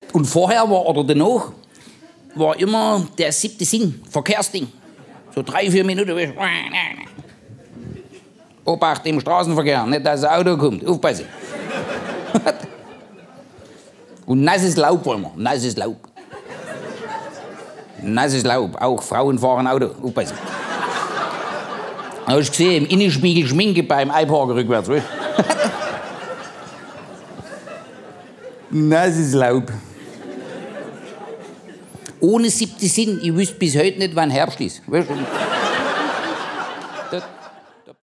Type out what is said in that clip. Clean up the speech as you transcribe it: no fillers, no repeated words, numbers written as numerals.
Und vorher oder danach war immer der 7. Sinn, Verkehrsding. So 3-4 Minuten. Obacht im Straßenverkehr, nicht dass ein Auto kommt. Aufpassen. Und nasses Laub wollen wir. Nasses Laub. Nasses Laub. Auch Frauen fahren Auto. Aufpassen. Hast du gesehen, im Innenspiegel Schminke beim Einparken rückwärts. Nasses Laub. Ohne 7. Sinn, ich wüsste bis heute nicht, wann Herbst ist. Weißt du?